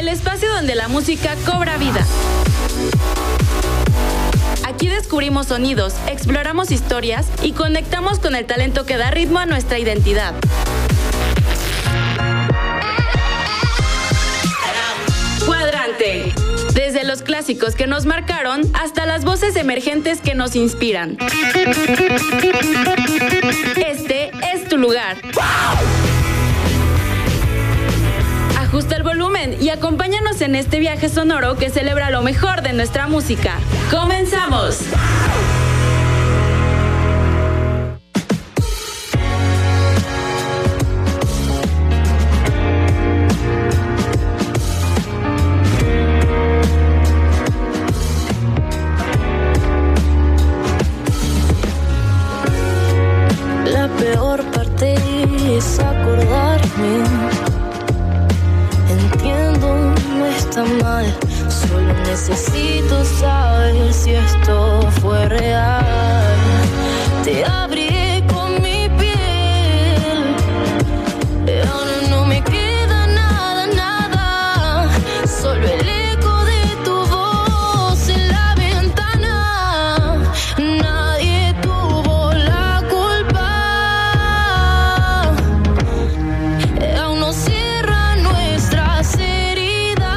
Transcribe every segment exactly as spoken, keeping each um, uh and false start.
el espacio donde la música cobra vida. Aquí descubrimos sonidos, exploramos historias y conectamos con el talento que da ritmo a nuestra identidad. Cuadrante. Desde los clásicos que nos marcaron hasta las voces emergentes que nos inspiran. Este es tu lugar. Ajusta el volumen y acompáñanos en este viaje sonoro que celebra lo mejor de nuestra música. ¡Comenzamos! La peor parte es acordarme. Entiendo, no está mal. Solo necesito saber si esto fue real. Te abrí con mi piel. Ahora no me queda nada, nada. Solo el eco de tu voz en la ventana. Nadie tuvo la culpa. Aún no cierran nuestras heridas.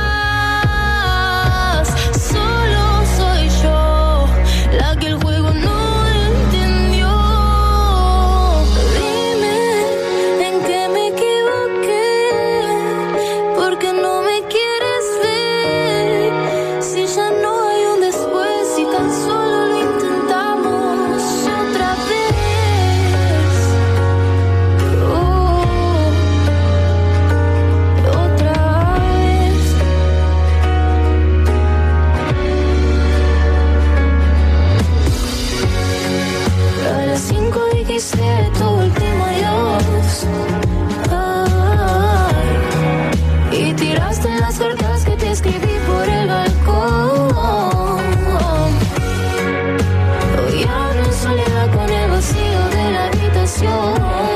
Solo soy yo la que el juego no entendió. Dime en qué me equivoqué, porque no me quieres ver. Si ya no hay un después, si tan solo lo intentamos otra vez. Oh, otra vez. A las cinco dijiste tu último adiós. Ay, y tiraste las cartas que te escribí por el balcón. Hoy hablo en soledad con el vacío de la habitación.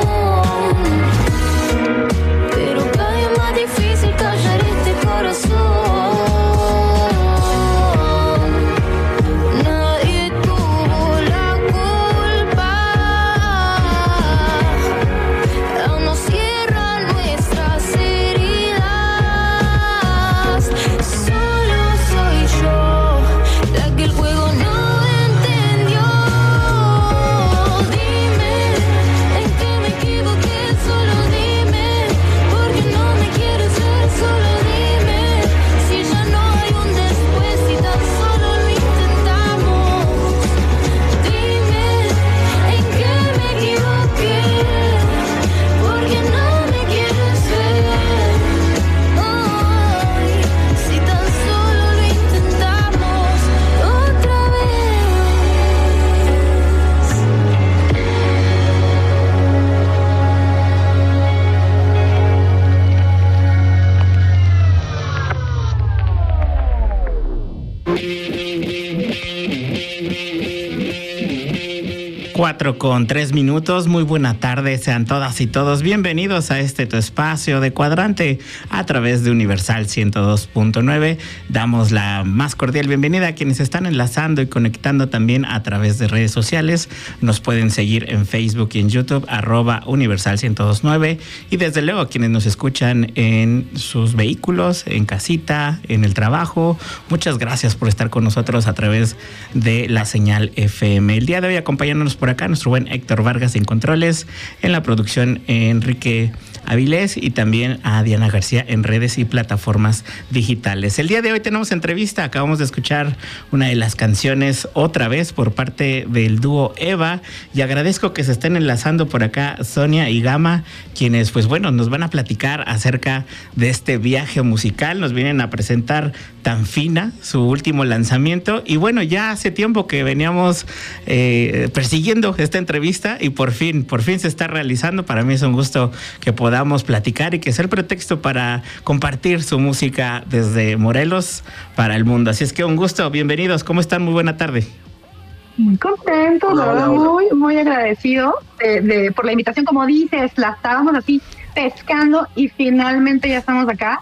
Pero cada día es más difícil callar este corazón. Nadie tuvo la culpa. Aún no cierran nuestras heridas. Solo soy yo la que el juego no entendió. Dime en qué me equivoqué, solo dime, porque no me quieres ver, solo dime. Si ya no hay un después, si tan solo lo intentamos. Dime en qué me equivoqué, porque no me quieres ver. Ay, si tan solo lo intentamos otra vez. Cuatro con tres minutos, muy buena tarde, sean todas y todos bienvenidos a este tu espacio de Cuadrante a través de Universal ciento dos punto nueve. Damos la más cordial bienvenida a quienes están enlazando y conectando también a través de redes sociales. Nos pueden seguir en Facebook y en YouTube, arroba Universal ciento dos punto nueve, y desde luego a quienes nos escuchan en sus vehículos, en casita, en el trabajo. Muchas gracias por estar con nosotros a través de la señal F M. El día de hoy acompañándonos por acá nuestro buen Héctor Vargas en controles, en la producción Enrique Avilés y también a Diana García en redes y plataformas digitales. El día de hoy tenemos entrevista, acabamos de escuchar una de las canciones otra vez por parte del dúo Eva, y agradezco que se estén enlazando por acá Sonia y Gama, quienes pues bueno nos van a platicar acerca de este viaje musical, nos vienen a presentar Tan Fina, su último lanzamiento, y bueno, ya hace tiempo que veníamos eh, persiguiendo esta entrevista y por fin, por fin se está realizando. Para mí es un gusto que podamos platicar y que sea el pretexto para compartir su música desde Morelos para el mundo. Así es que un gusto, bienvenidos, ¿cómo están? Muy buena tarde. Muy contento, la verdad, muy, muy agradecido de, de, por la invitación. Como dices, la estábamos así pescando y finalmente ya estamos acá.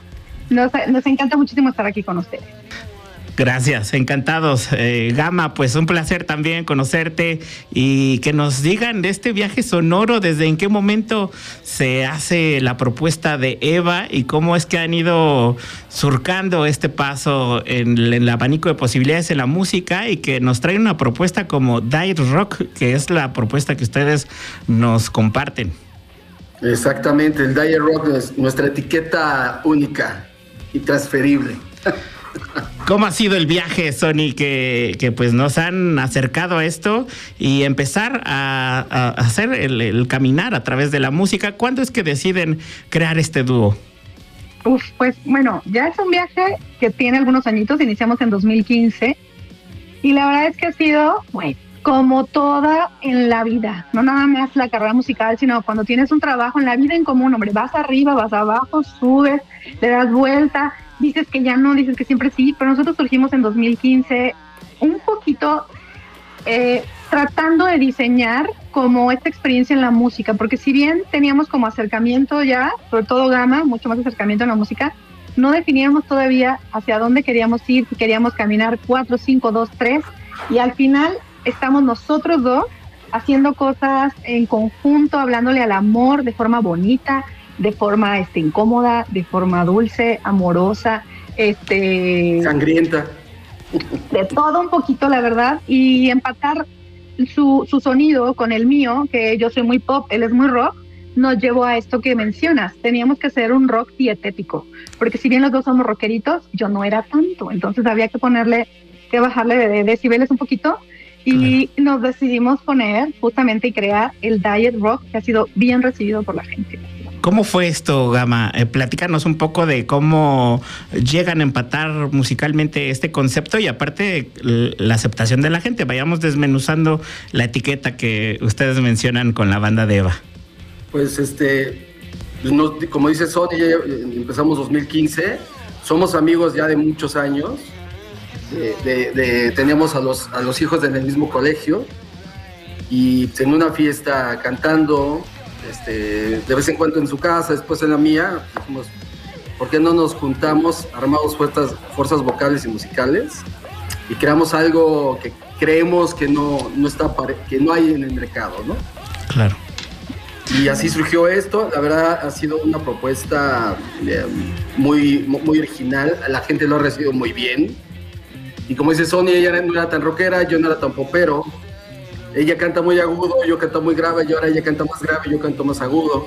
nos, nos encanta muchísimo estar aquí con ustedes. Gracias, encantados. Eh, Gama, pues un placer también conocerte y que nos digan de este viaje sonoro, desde en qué momento se hace la propuesta de Eva y cómo es que han ido surcando este paso en, en el abanico de posibilidades en la música, y que nos traen una propuesta como Diet Rock, que es la propuesta que ustedes nos comparten. Exactamente, el Diet Rock es nuestra etiqueta única y transferible. ¿Cómo ha sido el viaje, Sony, que, que pues nos han acercado a esto y empezar a, a hacer el, el caminar a través de la música? ¿Cuándo es que deciden crear este dúo? Uf, pues bueno, ya es un viaje que tiene algunos añitos, iniciamos en dos mil quince y la verdad es que ha sido, bueno, como toda en la vida, no nada más la carrera musical, sino cuando tienes un trabajo en la vida en común, hombre, vas arriba, vas abajo, subes, le das vuelta, dices que ya no, dices que siempre sí, pero nosotros surgimos en dos mil quince un poquito eh, tratando de diseñar como esta experiencia en la música, porque si bien teníamos como acercamiento ya, sobre todo Gama, mucho más acercamiento en la música, no definíamos todavía hacia dónde queríamos ir, si queríamos caminar cuatro, cinco, dos, tres, y al final estamos nosotros dos haciendo cosas en conjunto, hablándole al amor de forma bonita, de forma este, incómoda, de forma dulce, amorosa, este sangrienta, de todo un poquito, la verdad, y empatar su, su sonido con el mío, que yo soy muy pop, él es muy rock, nos llevó a esto que mencionas. Teníamos que hacer un rock dietético, porque si bien los dos somos rockeritos, yo no era tanto, entonces había que ponerle, que bajarle de, de decibeles un poquito, y claro, nos decidimos poner justamente y crear el Diet Rock, que ha sido bien recibido por la gente. ¿Cómo fue esto, Gama? Eh, platícanos un poco de cómo llegan a empatar musicalmente este concepto y aparte la aceptación de la gente. Vayamos desmenuzando la etiqueta que ustedes mencionan con la banda de Eva. Pues este, no, como dice Sony, ya empezamos dos mil quince, somos amigos ya de muchos años. De, de, de, teníamos a los, a los hijos en el mismo colegio y en una fiesta cantando, este, de vez en cuando en su casa, después en la mía, dijimos, ¿por qué no nos juntamos, armamos fuerzas, fuerzas vocales y musicales y creamos algo que creemos que no, no, está, que no hay en el mercado, ¿no? Claro. Y así surgió esto. La verdad ha sido una propuesta eh, muy, muy original, la gente lo ha recibido muy bien. Y como dice Sony, ella no era tan rockera, yo no era tan popero. Ella canta muy agudo, yo canto muy grave, y ahora ella canta más grave, yo canto más agudo.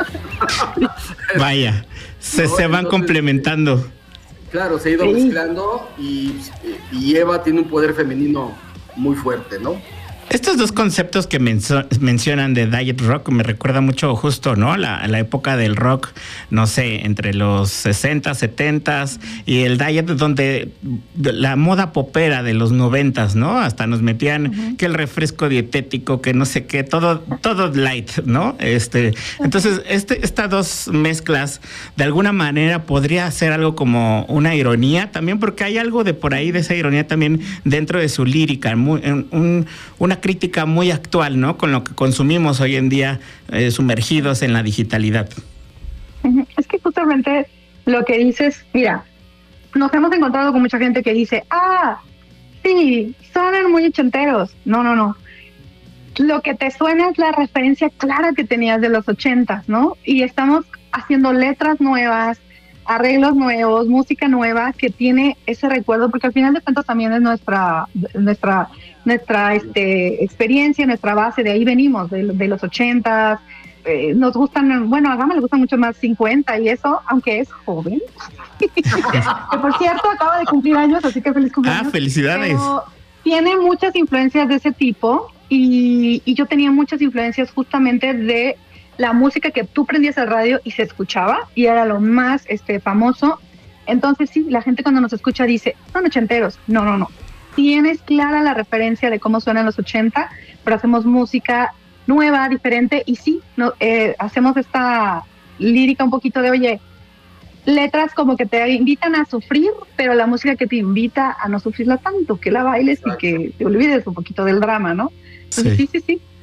Vaya, se, no, se van entonces, complementando. Claro, se ha ido mezclando y, y Eva tiene un poder femenino muy fuerte, ¿no? Estos dos conceptos que menso- mencionan de Diet Rock me recuerda mucho justo, ¿no? La, la época del rock, no sé, entre los sesenta, setenta y el Diet, donde la moda popera de los noventas, ¿no? Hasta nos metían uh-huh. que el refresco dietético, que no sé qué, todo, todo light, ¿no? Este, entonces, este, estas dos mezclas, de alguna manera podría ser algo como una ironía también, porque hay algo de por ahí de esa ironía también dentro de su lírica, muy, un, una crítica muy actual, ¿no? Con lo que consumimos hoy en día, eh, sumergidos en la digitalidad. Es que justamente lo que dices, mira, nos hemos encontrado con mucha gente que dice, ah, sí, suenan muy ochenteros. No, no, no. Lo que te suena es la referencia clara que tenías de los ochentas, ¿no? Y estamos haciendo letras nuevas, arreglos nuevos, música nueva que tiene ese recuerdo, porque al final de cuentas también es nuestra nuestra nuestra este experiencia, nuestra base, de ahí venimos, de, de los ochentas, eh, nos gustan, bueno, a Gama le gustan mucho más cincuenta y eso, aunque es joven, que por cierto acaba de cumplir años, así que feliz cumpleaños. Ah, felicidades. Pero tiene muchas influencias de ese tipo y, y yo tenía muchas influencias justamente de la música que tú prendías al radio y se escuchaba y era lo más este famoso. Entonces sí, la gente cuando nos escucha dice, son ochenteros. No, no, no. Tienes clara la referencia de cómo suenan los ochenta, pero hacemos música nueva, diferente y sí, no, eh, hacemos esta lírica un poquito de, oye, letras como que te invitan a sufrir, pero la música que te invita a no sufrirla tanto, que la bailes Exacto. y que te olvides un poquito del drama, ¿no? Entonces sí, sí, sí. sí.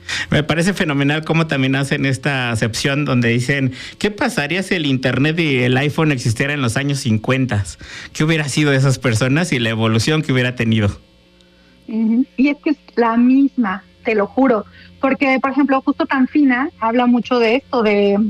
Me parece fenomenal cómo también hacen esta acepción donde dicen, ¿qué pasaría si el internet y el iPhone existieran en los años cincuenta? ¿Qué hubiera sido de esas personas y la evolución que hubiera tenido? Uh-huh. Y es que es la misma, te lo juro, porque por ejemplo justo Tanfina habla mucho de esto, de,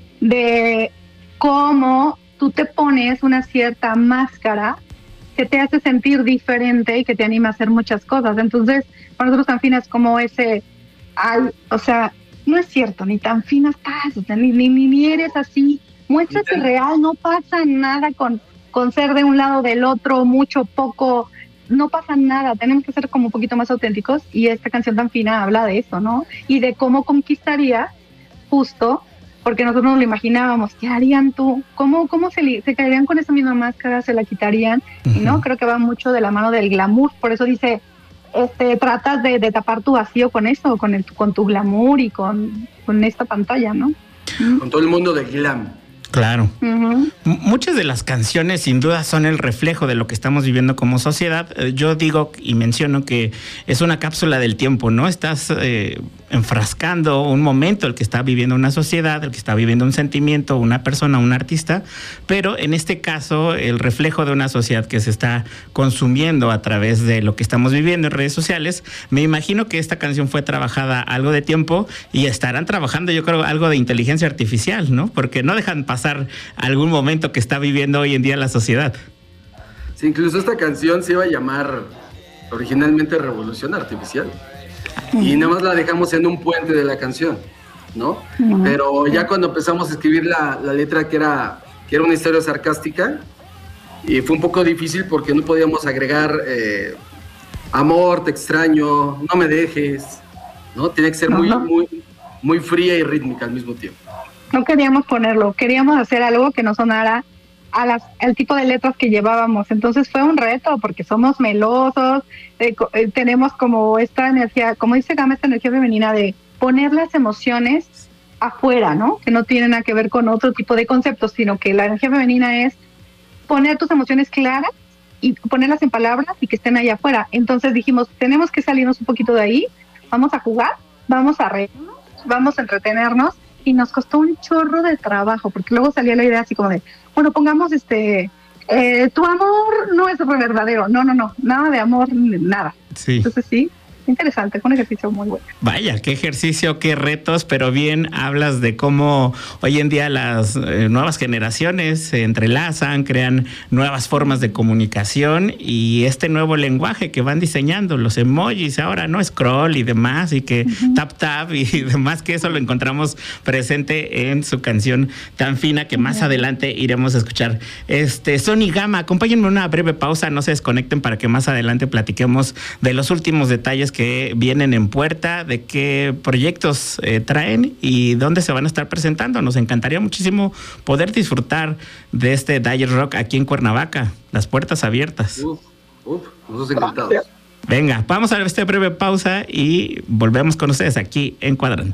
de cómo tú te pones una cierta máscara que te hace sentir diferente y que te anima a hacer muchas cosas. Entonces, para nosotros Tanfina es como ese, ay, o sea, no es cierto, ni tan fina estás, o sea, ni, ni, ni eres así, muéstrate real, no pasa nada con, con ser de un lado o del otro, mucho, poco, no pasa nada, tenemos que ser como un poquito más auténticos, y esta canción tan fina habla de eso, ¿no? Y de cómo conquistaría, justo, porque nosotros nos lo imaginábamos, ¿qué harían tú? ¿Cómo, cómo se, li- se caerían con esa misma máscara, se la quitarían? Uh-huh. Y no, creo que va mucho de la mano del glamour, por eso dice, este, tratas de, de tapar tu vacío con eso, con, el, con tu glamour y con, con esta pantalla, ¿no? Con todo el mundo del glam. Claro. Uh-huh. M- muchas de las canciones sin duda son el reflejo de lo que estamos viviendo como sociedad. Eh, yo digo y menciono que es una cápsula del tiempo, ¿no? Estás eh, enfrascando un momento el que está viviendo una sociedad, el que está viviendo un sentimiento, una persona, un artista, pero en este caso el reflejo de una sociedad que se está consumiendo a través de lo que estamos viviendo en redes sociales. Me imagino que esta canción fue trabajada algo de tiempo y estarán trabajando, yo creo, algo de inteligencia artificial, ¿no? Porque no dejan pasar algún momento que está viviendo hoy en día la sociedad. Sí, incluso esta canción se iba a llamar originalmente Revolución Artificial. Y nada más la dejamos en un puente de la canción, ¿no? Uh-huh. Pero ya cuando empezamos a escribir la, la letra, que era, que era una historia sarcástica, y fue un poco difícil porque no podíamos agregar eh, amor, te extraño, no me dejes, ¿no? Tiene que ser muy, uh-huh. muy, muy fría y rítmica al mismo tiempo. No queríamos ponerlo, queríamos hacer algo que no sonara a las, al tipo de letras que llevábamos. Entonces fue un reto porque somos melosos, eh, eh, tenemos como esta energía, como dice Gama, esta energía femenina de poner las emociones afuera, ¿no? Que no tienen nada que ver con otro tipo de conceptos, sino que la energía femenina es poner tus emociones claras y ponerlas en palabras y que estén ahí afuera. Entonces dijimos, tenemos que salirnos un poquito de ahí, vamos a jugar, vamos a reírnos, vamos a entretenernos. Y nos costó un chorro de trabajo, porque luego salía la idea así como de, bueno, pongamos este, eh, tu amor no es verdadero, no, no, no, nada de amor, nada. Sí. Entonces sí, interesante, fue un ejercicio muy bueno. Vaya, qué ejercicio, qué retos, pero bien hablas de cómo hoy en día las eh, nuevas generaciones se entrelazan, crean nuevas formas de comunicación y este nuevo lenguaje que van diseñando, los emojis ahora, ¿no? Scroll y demás, y que uh-huh. tap tap y demás, que eso lo encontramos presente en su canción tan fina que más uh-huh. adelante iremos a escuchar. Este, Son y Gama, acompáñenme una breve pausa, no se desconecten para que más adelante platiquemos de los últimos detalles que vienen en puerta, de qué proyectos eh, traen y dónde se van a estar presentando. Nos encantaría muchísimo poder disfrutar de este Dyer Rock aquí en Cuernavaca. Las puertas abiertas. Uf, uf, nosotros encantados. Venga, vamos a esta breve pausa y volvemos con ustedes aquí en Cuadrante.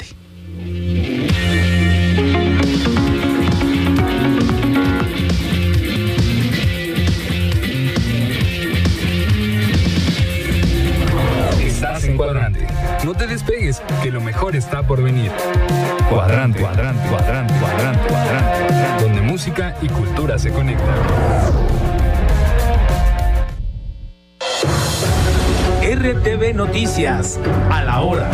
En Cuadrante. No te despegues, que lo mejor está por venir. Cuadrante, cuadrante, cuadrante, cuadrante, cuadrante, cuadrante, donde música y cultura se conectan. R T V Noticias, a la hora.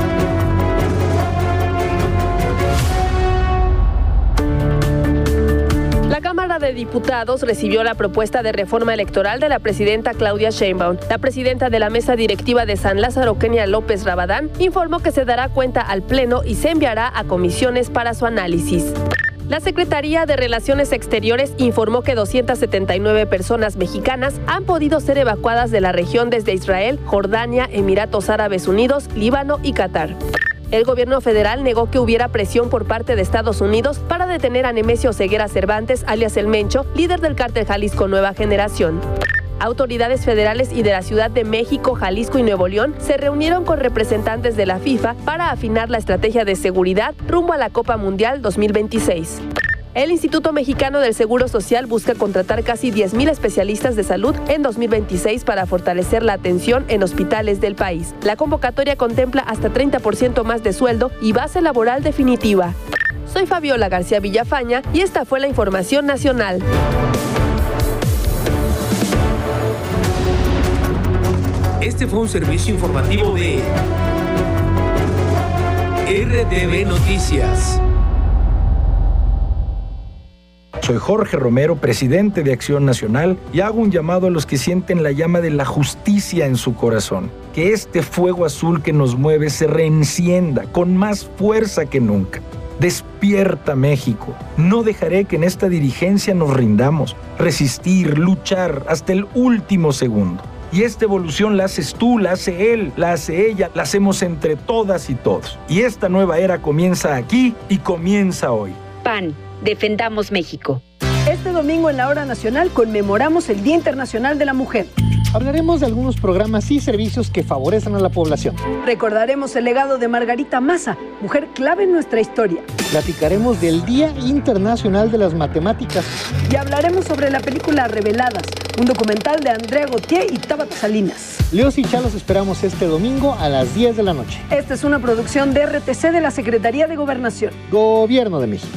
La Cámara de Diputados recibió la propuesta de reforma electoral de la presidenta Claudia Sheinbaum. La presidenta de la mesa directiva de San Lázaro, Kenia López Rabadán, informó que se dará cuenta al Pleno y se enviará a comisiones para su análisis. La Secretaría de Relaciones Exteriores informó que doscientas setenta y nueve personas mexicanas han podido ser evacuadas de la región desde Israel, Jordania, Emiratos Árabes Unidos, Líbano y Qatar. El gobierno federal negó que hubiera presión por parte de Estados Unidos para detener a Nemesio Ceguera Cervantes, alias El Mencho, líder del cártel Jalisco Nueva Generación. Autoridades federales y de la Ciudad de México, Jalisco y Nuevo León se reunieron con representantes de la FIFA para afinar la estrategia de seguridad rumbo a la Copa Mundial dos mil veintiséis. El Instituto Mexicano del Seguro Social busca contratar casi diez mil especialistas de salud en dos mil veintiséis para fortalecer la atención en hospitales del país. La convocatoria contempla hasta treinta por ciento más de sueldo y base laboral definitiva. Soy Fabiola García Villafaña y esta fue la información nacional. Este fue un servicio informativo de R T V Noticias. Soy Jorge Romero, presidente de Acción Nacional, y hago un llamado a los que sienten la llama de la justicia en su corazón. Que este fuego azul que nos mueve se reencienda con más fuerza que nunca. Despierta, México. No dejaré que en esta dirigencia nos rindamos. Resistir, luchar hasta el último segundo. Y esta evolución la haces tú, la hace él, la hace ella, la hacemos entre todas y todos. Y esta nueva era comienza aquí y comienza hoy. P A N. Defendamos México. Este domingo en la Hora Nacional conmemoramos el Día Internacional de la Mujer. Hablaremos de algunos programas y servicios que favorecen a la población. Recordaremos el legado de Margarita Maza, mujer clave en nuestra historia. Platicaremos del Día Internacional de las Matemáticas. Y hablaremos sobre la película Reveladas, un documental de Andrea Gautier y Tabata Salinas. Leos y Chalos esperamos este domingo a las diez de la noche. Esta es una producción de R T C de la Secretaría de Gobernación. Gobierno de México.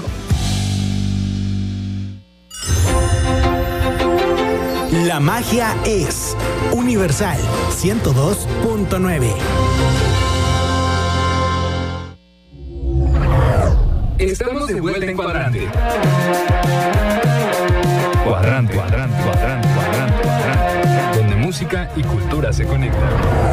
La magia es Universal ciento dos punto nueve. Estamos de vuelta en Cuadrante. Cuadrante, cuadrante, cuadrante, cuadrante, cuadrante. Donde música y cultura se conectan.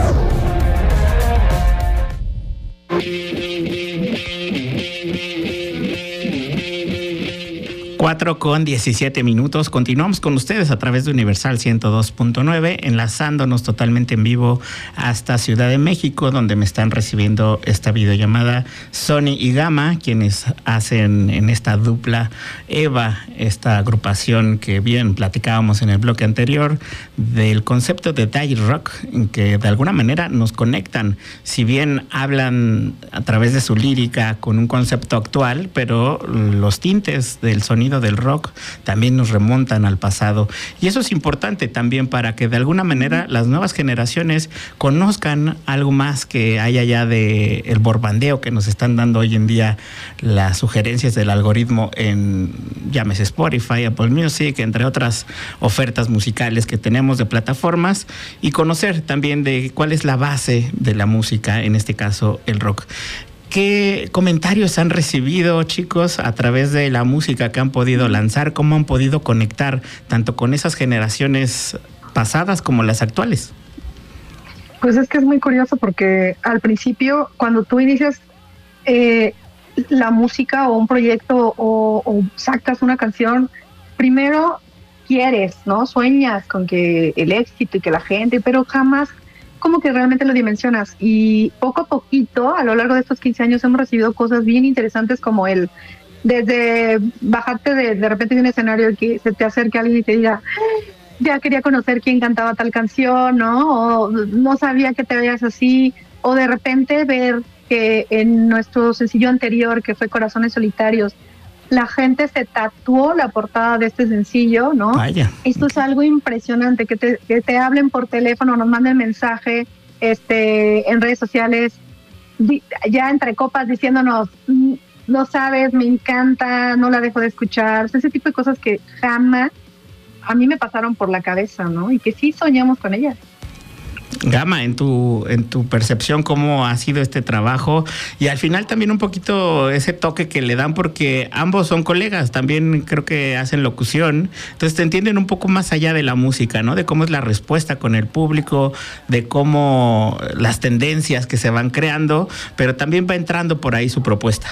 cuatro con diecisiete minutos. Continuamos con ustedes a través de Universal ciento dos punto nueve, enlazándonos totalmente en vivo hasta Ciudad de México, donde me están recibiendo esta videollamada Sony y Gama, quienes hacen en esta dupla Eva, esta agrupación que bien platicábamos en el bloque anterior del concepto de Die Rock, que de alguna manera nos conectan, si bien hablan a través de su lírica con un concepto actual, pero los tintes del sonido del rock también nos remontan al pasado, y eso es importante también para que de alguna manera las nuevas generaciones conozcan algo más que hay allá de el borbandeo que nos están dando hoy en día las sugerencias del algoritmo en, llámese Spotify, Apple Music, entre otras ofertas musicales que tenemos de plataformas, y conocer también de cuál es la base de la música, en este caso el rock. ¿Qué comentarios han recibido, chicos, a través de la música que han podido lanzar? ¿Cómo han podido conectar tanto con esas generaciones pasadas como las actuales? Pues es que es muy curioso porque al principio, cuando tú inicias eh, la música o un proyecto o, o sacas una canción, primero quieres, ¿no? Sueñas con que el éxito y que la gente, pero jamás como que realmente lo dimensionas, y poco a poquito a lo largo de estos quince años hemos recibido cosas bien interesantes, como el desde bajarte de, de repente de un escenario y que se te acerque alguien y te diga, ya quería conocer quién cantaba tal canción, ¿no? O no sabía que te veías así, o de repente ver que en nuestro sencillo anterior, que fue Corazones Solitarios, la gente se tatuó la portada de este sencillo, ¿no? Vaya. Esto es algo impresionante, que te, que te hablen por teléfono, nos manden mensaje este, en redes sociales, di, ya entre copas diciéndonos, no sabes, me encanta, no la dejo de escuchar. O sea, ese tipo de cosas que jamás a mí me pasaron por la cabeza, ¿no? Y que sí soñamos con ellas. Gama, en tu, en tu percepción, ¿cómo ha sido este trabajo? Y al final también un poquito ese toque que le dan, porque ambos son colegas, también creo que hacen locución, entonces te entienden un poco más allá de la música, ¿no? De cómo es la respuesta con el público, de cómo las tendencias que se van creando, pero también va entrando por ahí su propuesta.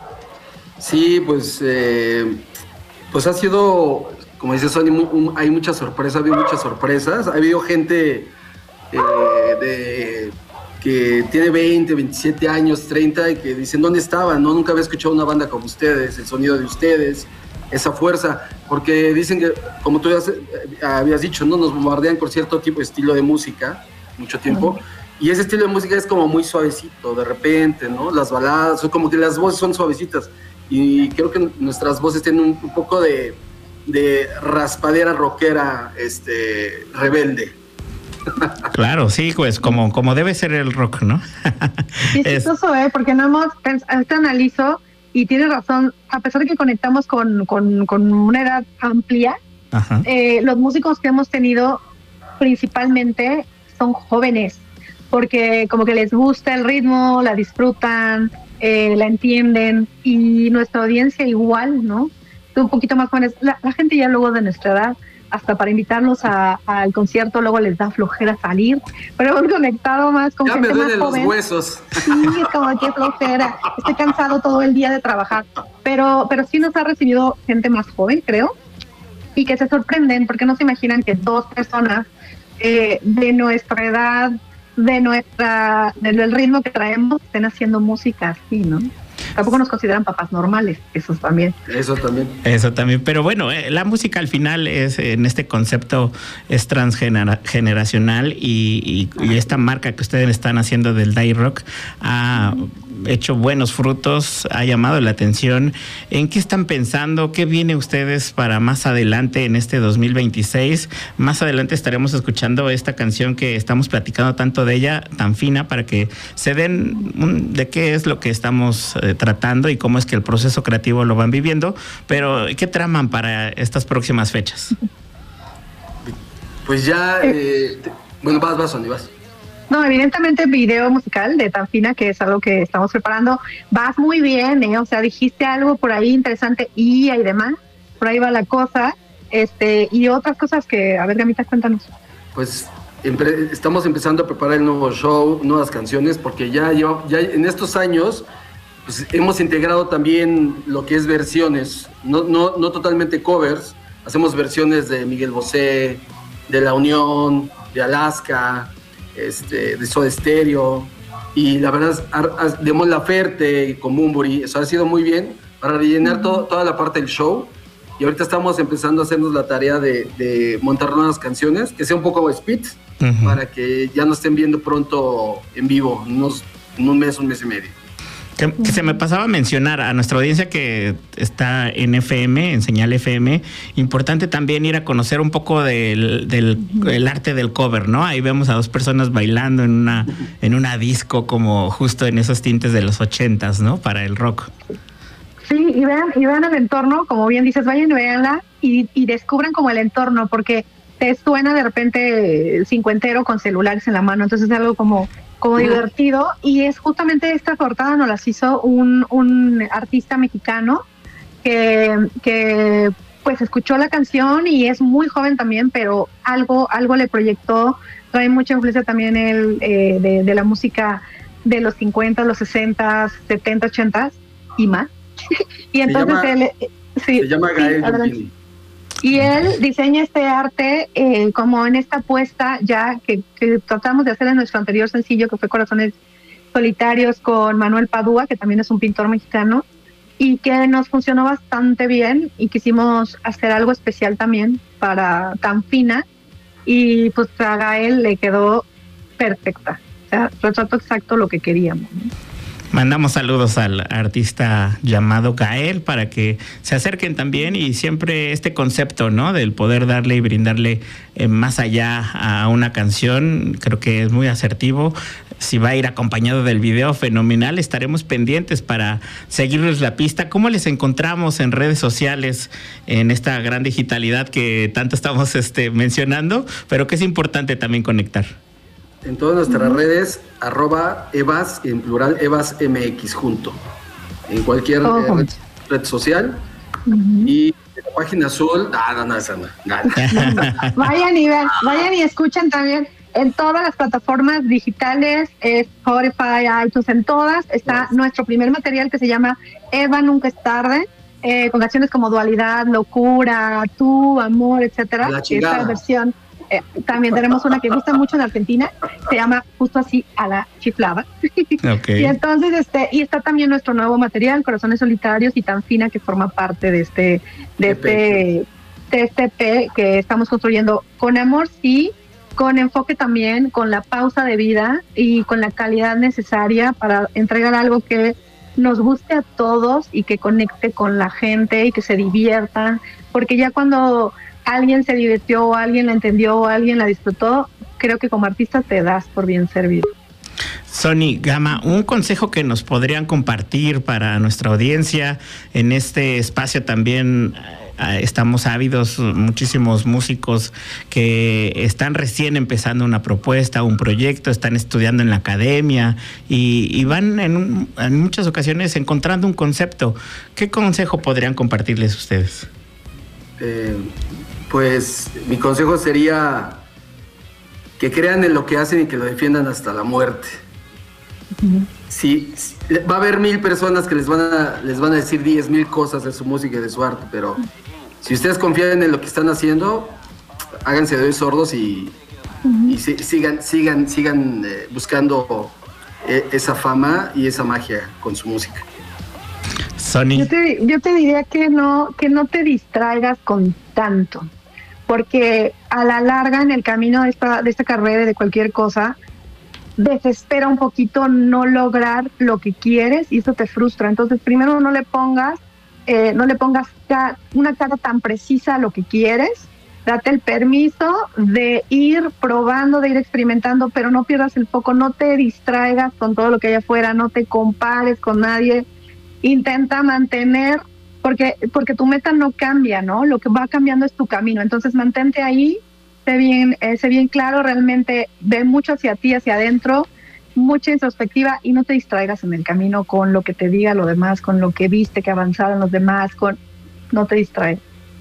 Sí, pues, eh, pues ha sido, como dice Sony, hay muchas sorpresas, ha habido muchas sorpresas, ha habido gente... Eh, de, que tiene veinte, veintisiete años, treinta, y que dicen, ¿dónde estaban? No, nunca había escuchado una banda como ustedes, el sonido de ustedes, esa fuerza, porque dicen que, como tú ya habías dicho, ¿no? Nos bombardean con cierto tipo de estilo de música, mucho tiempo, y ese estilo de música es como muy suavecito, de repente, ¿no? Las baladas, como que las voces son suavecitas, y creo que nuestras voces tienen un, un poco de, de raspadera rockera, este, rebelde. Claro, sí, pues como, como debe ser el rock, ¿no? Sí, es chistoso, ¿eh? Porque no hemos pensado, este analizo, y tiene razón, a pesar de que conectamos con, con, con una edad amplia, eh, los músicos que hemos tenido principalmente son jóvenes, porque como que les gusta el ritmo, la disfrutan, eh, la entienden, y nuestra audiencia igual, ¿no? Un poquito más jóvenes, la, la gente ya luego de nuestra edad, hasta para invitarlos a, al concierto, luego les da flojera salir, pero hemos conectado más con ya gente me duelen más joven. Los huesos. Sí, es como que flojera, estoy cansado todo el día de trabajar, pero, pero sí nos ha recibido gente más joven, creo, y que se sorprenden porque no se imaginan que dos personas eh, de nuestra edad, de nuestra, del ritmo que traemos, estén haciendo música así, ¿no? Tampoco nos consideran papás normales, esos también. Eso también. Eso también, pero bueno, eh, la música al final es, en este concepto, es transgeneracional y, y, y esta marca que ustedes están haciendo del Die Rock ha hecho buenos frutos, ha llamado la atención. ¿En qué están pensando? ¿Qué viene ustedes para más adelante en este dos mil veintiséis? Más adelante estaremos escuchando esta canción que estamos platicando tanto de ella, tan fina, para que se den un, de qué es lo que estamos eh, tratando y cómo es que el proceso creativo lo van viviendo. Pero, ¿qué traman para estas próximas fechas? Pues ya, eh, te, bueno, vas, vas, Sonny, vas. No, evidentemente video musical de Tan Fina, que es algo que estamos preparando. Vas muy bien, ¿eh? O sea, dijiste algo por ahí interesante, y hay demás, por ahí va la cosa, este, y otras cosas que, a ver, Gamita, cuéntanos. Pues empre- estamos empezando a preparar el nuevo show, nuevas canciones, porque ya, lleva, ya en estos años pues, hemos integrado también lo que es versiones, no, no, no totalmente covers, hacemos versiones de Miguel Bosé, de La Unión, de Alaska, este, de Soda Stereo, y la verdad es, de Mon Laferte con Bunbury, eso ha sido muy bien para rellenar todo, toda la parte del show, y ahorita estamos empezando a hacernos la tarea de, de montar nuevas canciones, que sea un poco speed, uh-huh. para que ya nos estén viendo pronto en vivo, unos, en un mes, un mes y medio. Que, que se me pasaba a mencionar a nuestra audiencia que está en F M, en señal F M, importante también ir a conocer un poco del, del el arte del cover, ¿no? Ahí vemos a dos personas bailando en una, en una disco, como justo en esos tintes de los ochentas, ¿no? Para el rock. Sí, y vean, y vean el entorno, como bien dices, vayan y veanla y, y descubran como el entorno, porque te suena de repente el cincuentero con celulares en la mano, entonces es algo como como divertido, y es justamente esta portada nos las hizo un, un artista mexicano que, que pues escuchó la canción y es muy joven también, pero algo algo le proyectó, trae mucha influencia también el, eh, de, de la música de los cincuenta, los sesenta, setenta, ochenta y más. Y entonces se llama, él... Sí, se llama Gael sí, y él diseña este arte eh, como en esta apuesta ya que, que tratamos de hacer en nuestro anterior sencillo, que fue Corazones Solitarios, con Manuel Padua, que también es un pintor mexicano, y que nos funcionó bastante bien, y quisimos hacer algo especial también para Tan Fina, y pues a Gael le quedó perfecta. O sea, retrato exacto lo que queríamos, ¿no? Mandamos saludos al artista llamado Gael para que se acerquen también, y siempre este concepto, ¿no? Del poder darle y brindarle eh, más allá a una canción, creo que es muy asertivo. Si va a ir acompañado del video, fenomenal. Estaremos pendientes para seguirles la pista. ¿Cómo les encontramos en redes sociales en esta gran digitalidad que tanto estamos este, mencionando, pero que es importante también conectar? En todas nuestras uh-huh. redes, arroba Evas, en plural, Evas M X, junto. En cualquier oh. eh, red, red social. Uh-huh. Y en la página azul, no, no, no, esa no, nada. Vayan y vean, vayan y escuchen también en todas las plataformas digitales, Spotify, iTunes, en todas, está yes. nuestro primer material que se llama Eva Nunca es Tarde, eh, con canciones como Dualidad, Locura, Tú, Amor, etcétera. Esta versión. Eh, también tenemos una que gusta mucho en Argentina, se llama justo así, A la Chiflada. Okay. Y entonces este y está también nuestro nuevo material, Corazones Solitarios y Tan Fina, que forma parte de este de este de este E P que estamos construyendo con amor, sí, con enfoque también, con la pausa de vida y con la calidad necesaria para entregar algo que nos guste a todos y que conecte con la gente y que se diviertan, porque ya cuando alguien se divirtió o alguien la entendió o alguien la disfrutó, creo que como artista te das por bien servido. Sony Gama, un consejo que nos podrían compartir para nuestra audiencia en este espacio también. Estamos ávidos, muchísimos músicos que están recién empezando una propuesta, un proyecto, están estudiando en la academia y, y van en, un, en muchas ocasiones encontrando un concepto. ¿Qué consejo podrían compartirles ustedes? Eh, pues mi consejo sería que crean en lo que hacen y que lo defiendan hasta la muerte. Uh-huh. Sí, sí, va a haber mil personas que les van a, les van a decir diez mil cosas de su música y de su arte, pero si ustedes confían en lo que están haciendo, háganse de sordos y, uh-huh. y si, sigan, sigan, sigan eh, buscando eh, esa fama y esa magia con su música. Sony. Yo te, yo te diría que no, que no te distraigas con tanto, porque a la larga en el camino de esta, de esta carrera y de cualquier cosa, desespera un poquito no lograr lo que quieres y eso te frustra. Entonces primero no le pongas eh, no le pongas ca- una cara tan precisa a lo que quieres, date el permiso de ir probando, de ir experimentando, pero no pierdas el foco, no te distraigas con todo lo que hay afuera, no te compares con nadie, intenta mantener, porque, porque tu meta no cambia, ¿no? Lo que va cambiando es tu camino, entonces mantente ahí, sé bien, eh, sé bien claro, realmente ve mucho hacia ti, hacia adentro, mucha introspectiva y no te distraigas en el camino con lo que te diga lo demás, con lo que viste que avanzaron los demás, con no te distraigas.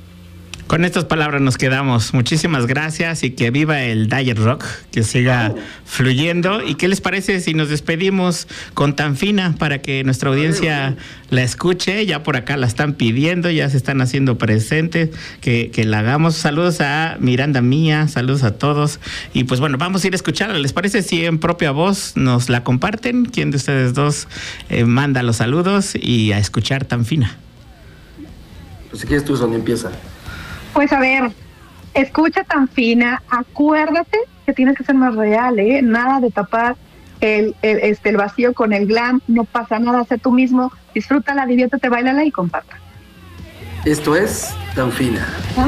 Con estas palabras nos quedamos. Muchísimas gracias y que viva el Diet Rock, que siga fluyendo. ¿Y qué les parece si nos despedimos con Tan Fina para que nuestra audiencia la escuche? Ya por acá la están pidiendo, ya se están haciendo presentes, que, que la hagamos. Saludos a Miranda Mía, saludos a todos. Y pues bueno, vamos a ir a escucharla. ¿Les parece si en propia voz nos la comparten? ¿Quién de ustedes dos eh, manda los saludos y a escuchar Tan Fina? Pues si quieres tú, Sonia, empieza. Pues a ver, escucha Tan Fina, acuérdate que tienes que ser más real, ¿eh? Nada de tapar el, el, este, el vacío con el glam, no pasa nada, sé tú mismo, disfrútala, diviértete, báilala y comparta. Esto es Tan Fina. ¿Ah?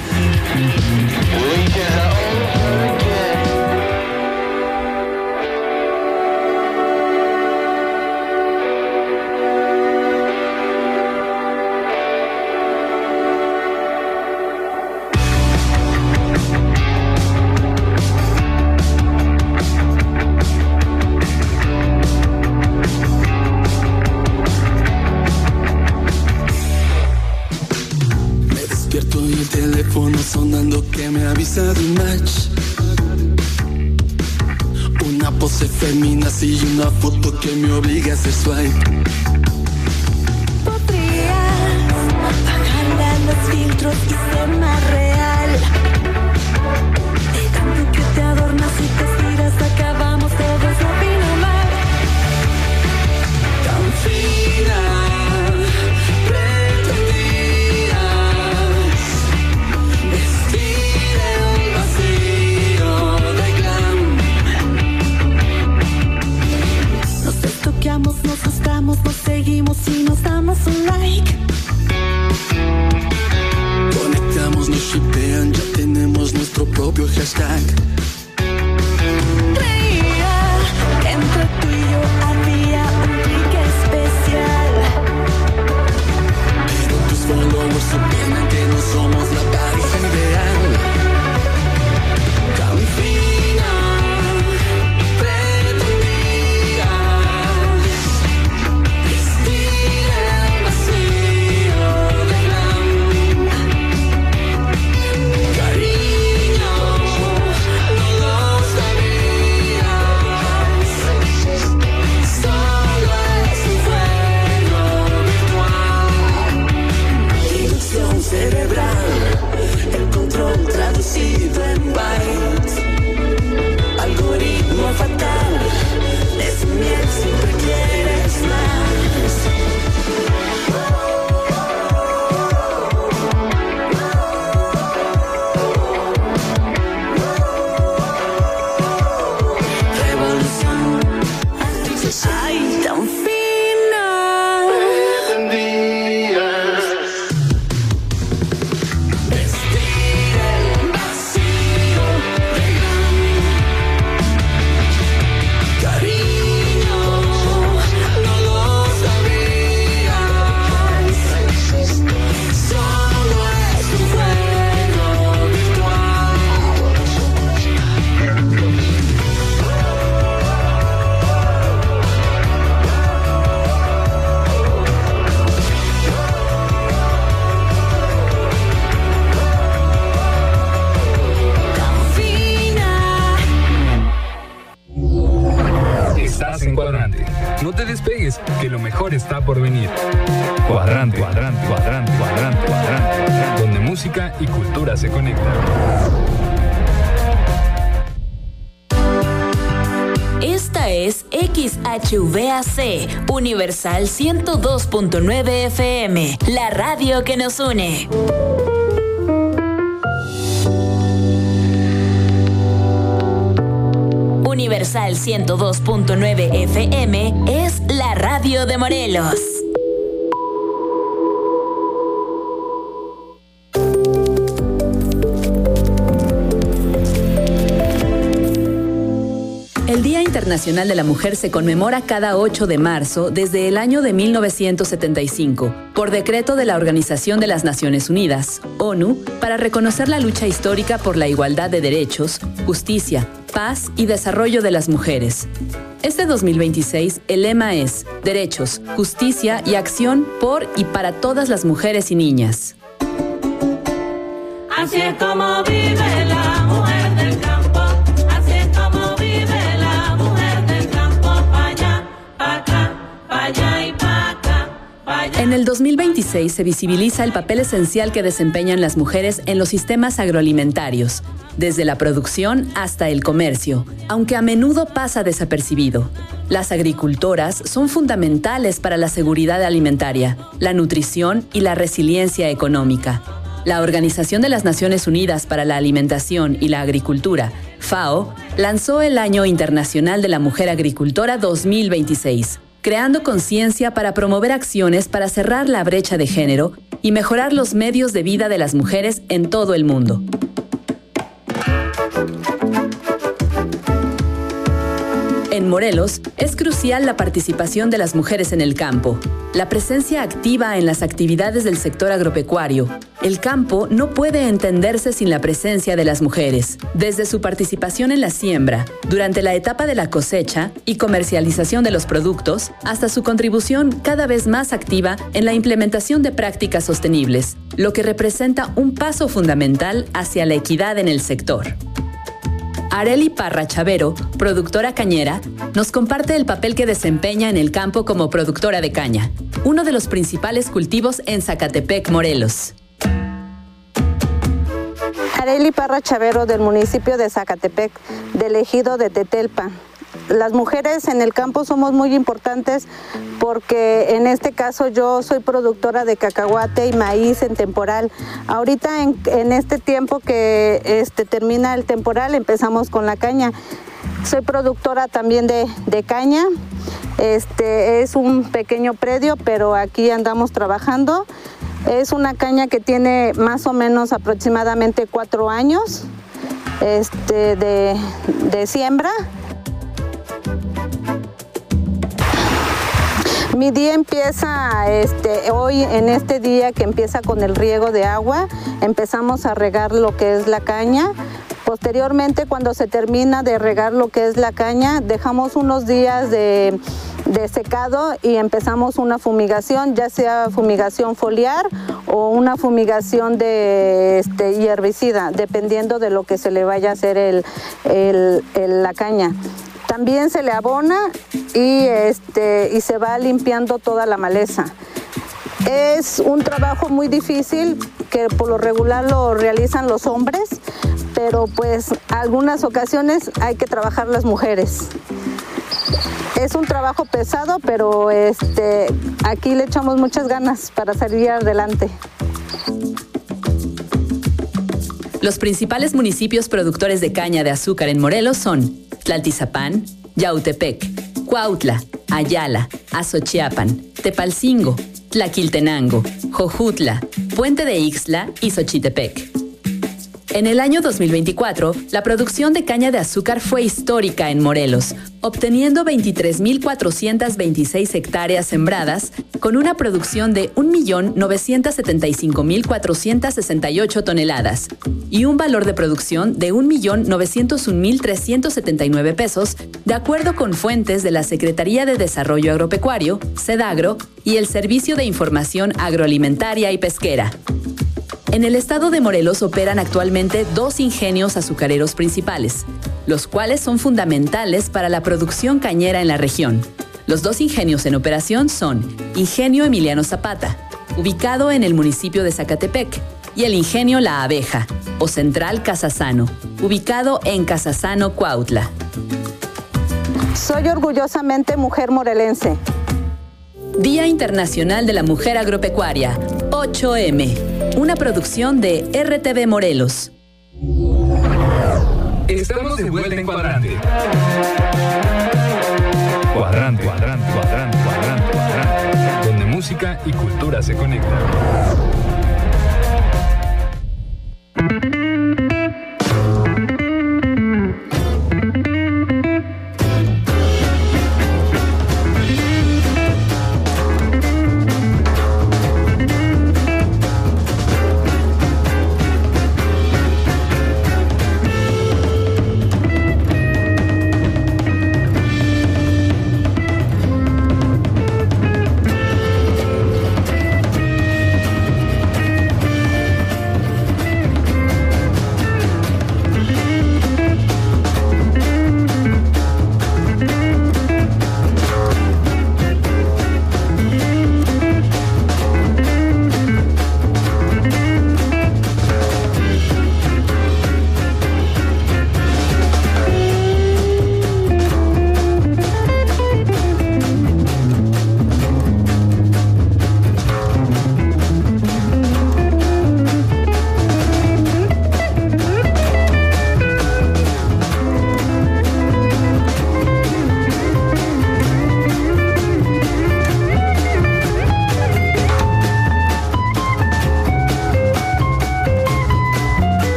Sonando que me avisa de un match, una pose feminazi y una foto que me obliga a hacer swipe. Podrías bajarle a los filtros y ser más real. De tanto que te adornas y te estiras, acabamos todos opinando mal. Tan fina. Nos asustamos, nos seguimos y nos damos un like. Conectamos, nos shippean, ya tenemos nuestro propio hashtag. Creía que entre tú y yo había un clic especial, pero tus followers opinan que no somos la pareja ideal. Tan fina. Cariño, No te despegues, que lo mejor está por venir. Cuadrante, cuadrante, cuadrante, cuadrante, cuadrante, cuadrante, donde música y cultura se conectan. Esta es X H V A C, Universal ciento dos punto nueve F M, la radio que nos une. Universal ciento dos punto nueve F M es la radio de Morelos. El Día Internacional de la Mujer se conmemora cada ocho de marzo desde el año de mil novecientos setenta y cinco, por decreto de la Organización de las Naciones Unidas, ONU, para reconocer la lucha histórica por la igualdad de derechos, justicia, paz y desarrollo de las mujeres. Este dos mil veintiséis, el lema es Derechos, Justicia y Acción por y para todas las mujeres y niñas. Así es como vive la mujer del campo, así es como vive la mujer del campo, pa' allá, pa' acá, pa' allá y pa' acá, pa' allá. En el dos mil veintiséis se visibiliza el papel esencial que desempeñan las mujeres en los sistemas agroalimentarios, desde la producción hasta el comercio, aunque a menudo pasa desapercibido. Las agricultoras son fundamentales para la seguridad alimentaria, la nutrición y la resiliencia económica. La Organización de las Naciones Unidas para la Alimentación y la Agricultura, FAO, lanzó el Año Internacional de la Mujer Agricultora dos mil veintiséis, creando conciencia para promover acciones para cerrar la brecha de género y mejorar los medios de vida de las mujeres en todo el mundo. En Morelos, es crucial la participación de las mujeres en el campo, la presencia activa en las actividades del sector agropecuario. El campo no puede entenderse sin la presencia de las mujeres, desde su participación en la siembra, durante la etapa de la cosecha y comercialización de los productos, hasta su contribución cada vez más activa en la implementación de prácticas sostenibles, lo que representa un paso fundamental hacia la equidad en el sector. Arely Parra Chavero, productora cañera, nos comparte el papel que desempeña en el campo como productora de caña, uno de los principales cultivos en Zacatepec, Morelos. Arely Parra Chavero, del municipio de Zacatepec, del ejido de Tetelpa. Las mujeres en el campo somos muy importantes porque en este caso yo soy productora de cacahuate y maíz en temporal. Ahorita en, en este tiempo que este, termina el temporal empezamos con la caña. Soy productora también de, de caña. Este es un pequeño predio, pero aquí andamos trabajando. Es una caña que tiene más o menos aproximadamente cuatro años este, de, de siembra. Mi día empieza este, hoy, en este día que empieza con el riego de agua, empezamos a regar lo que es la caña. Posteriormente, cuando se termina de regar lo que es la caña, dejamos unos días de, de secado y empezamos una fumigación, ya sea fumigación foliar o una fumigación de este, y herbicida, dependiendo de lo que se le vaya a hacer el, el, el, la caña. También se le abona y, este, y se va limpiando toda la maleza. Es un trabajo muy difícil que por lo regular lo realizan los hombres, pero pues algunas ocasiones hay que trabajar las mujeres. Es un trabajo pesado, pero este, aquí le echamos muchas ganas para salir adelante. Los principales municipios productores de caña de azúcar en Morelos son Tlaltizapán, Yautepec, Cuautla, Ayala, Azochiapan, Tepalcingo, Tlaquiltenango, Jojutla, Puente de Ixtla y Xochitepec. En el año dos mil veinticuatro, la producción de caña de azúcar fue histórica en Morelos, obteniendo veintitrés mil cuatrocientas veintiséis hectáreas sembradas, con una producción de un millón novecientos setenta y cinco mil cuatrocientos sesenta y ocho toneladas y un valor de producción de un millón novecientos un mil trescientos setenta y nueve pesos, de acuerdo con fuentes de la Secretaría de Desarrollo Agropecuario, SEDAGRO, y el Servicio de Información Agroalimentaria y Pesquera. En el estado de Morelos operan actualmente dos ingenios azucareros principales, los cuales son fundamentales para la producción cañera en la región. Los dos ingenios en operación son Ingenio Emiliano Zapata, ubicado en el municipio de Zacatepec, y el Ingenio La Abeja, o Central Casasano, ubicado en Casasano, Cuautla. Soy orgullosamente mujer morelense. Día Internacional de la Mujer Agropecuaria, ocho eme, una producción de R T V Morelos. Estamos de vuelta en Cuadrante. Cuadrante, cuadrante, cuadrante, cuadrante, cuadrante, donde música y cultura se conectan.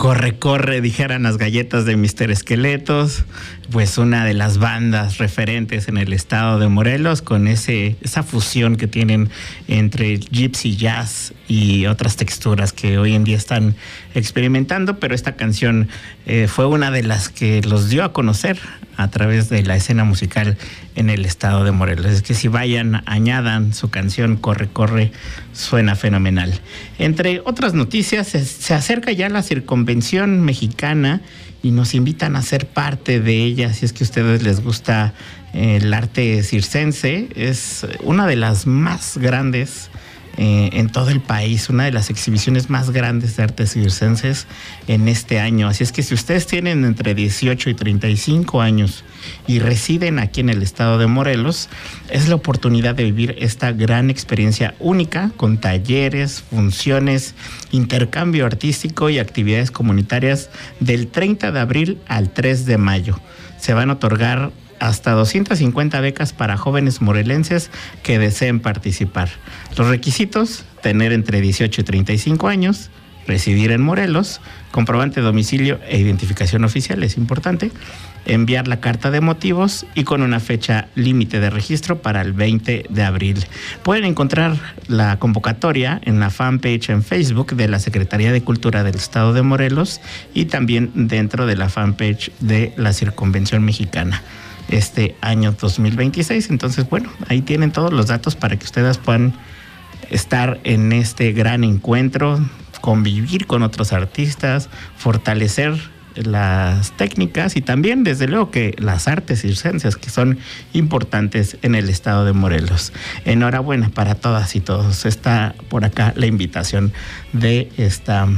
Corre, corre, dijeran las galletas de míster Esqueletos, pues una de las bandas referentes en el estado de Morelos, con ese, esa fusión que tienen entre gypsy jazz y otras texturas que hoy en día están experimentando, pero esta canción eh, fue una de las que los dio a conocer a través de la escena musical en el estado de Morelos. Es que si vayan, añadan su canción Corre, corre, suena fenomenal. Entre otras noticias, se, se acerca ya la circunvención mexicana y nos invitan a ser parte de ella. Si es que a ustedes les gusta eh, el arte circense, es una de las más grandes Eh, en todo el país, una de las exhibiciones más grandes de artes circenses en este año. Así es que si ustedes tienen entre dieciocho y treinta y cinco años y residen aquí en el estado de Morelos, es la oportunidad de vivir esta gran experiencia única con talleres, funciones, intercambio artístico y actividades comunitarias del treinta de abril al tres de mayo. Se van a otorgar hasta doscientas cincuenta becas para jóvenes morelenses que deseen participar. Los requisitos: tener entre dieciocho y treinta y cinco años, residir en Morelos, comprobante de domicilio e identificación oficial, es importante, enviar la carta de motivos y con una fecha límite de registro para el veinte de abril. Pueden encontrar la convocatoria en la fanpage en Facebook de la Secretaría de Cultura del Estado de Morelos y también dentro de la fanpage de la Circunvención Mexicana este año dos mil veintiséis. Entonces, bueno, ahí tienen todos los datos para que ustedes puedan estar en este gran encuentro, convivir con otros artistas, fortalecer las técnicas y también, desde luego, que las artes circenses, que son importantes en el estado de Morelos. Enhorabuena para todas y todos. Está por acá la invitación de esta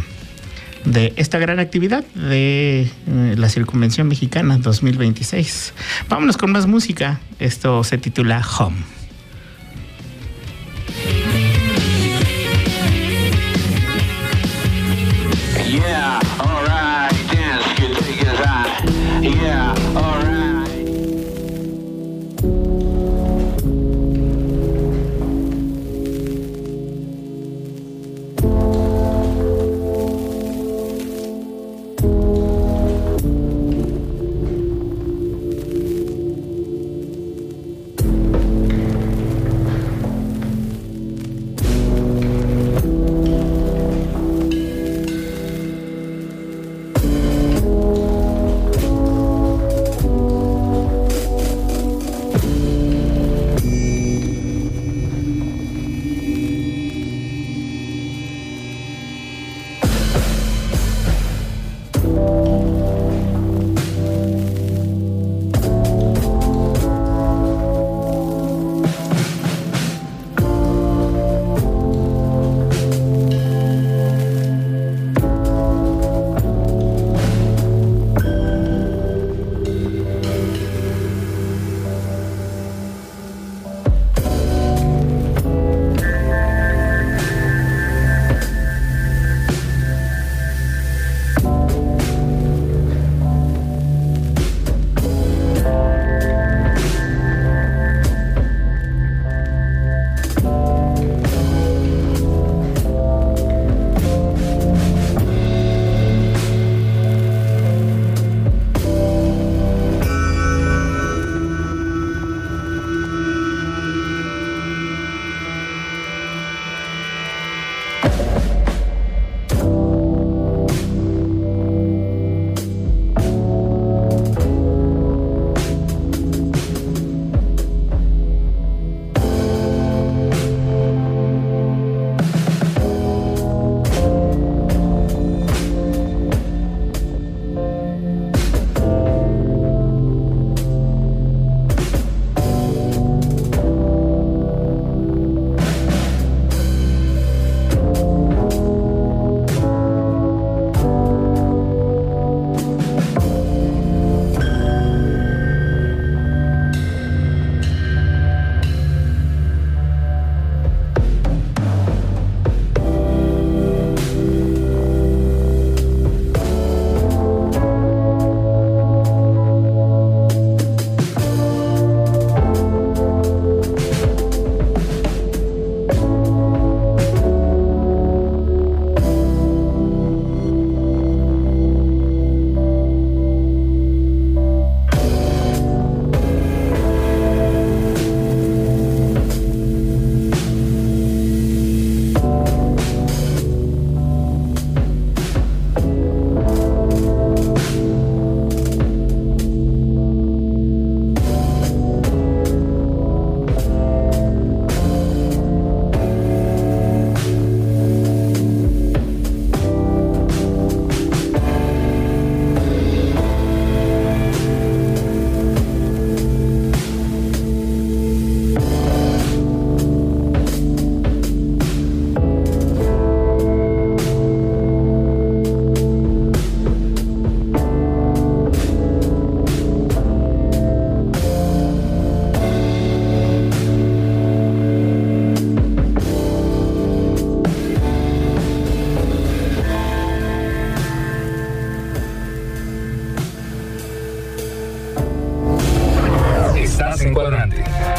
de esta gran actividad de eh, la Circunvención Mexicana dos mil veintiséis. Vámonos con más música. Esto se titula Home. Yeah, all right, dance, you take it on. Yeah, all right.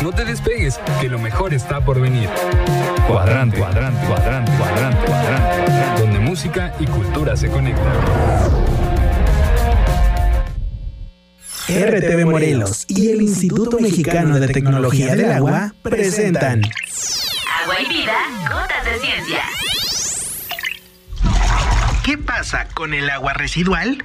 No te despegues, que lo mejor está por venir. Cuadrante, cuadrante, cuadrante, cuadrante, cuadrante, donde música y cultura se conectan. R T V Morelos y el Instituto Mexicano de Tecnología del Agua presentan Agua y Vida, Gotas de Ciencia. ¿Qué pasa con el agua residual?